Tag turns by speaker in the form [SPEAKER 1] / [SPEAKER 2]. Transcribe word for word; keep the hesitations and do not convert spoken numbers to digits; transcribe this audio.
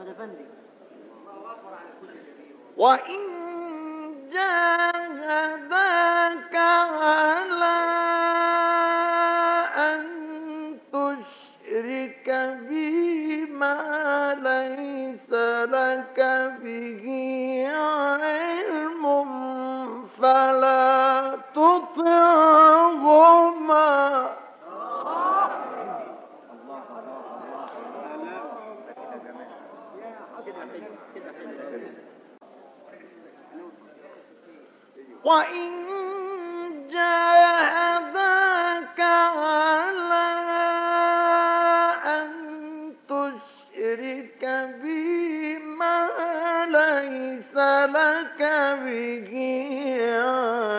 [SPEAKER 1] وإن جاهداك على أن تشرك بي ما ليس لك به علم فلا تطعهما وإن جاهداك على أن تشرك بي ما ليس لك به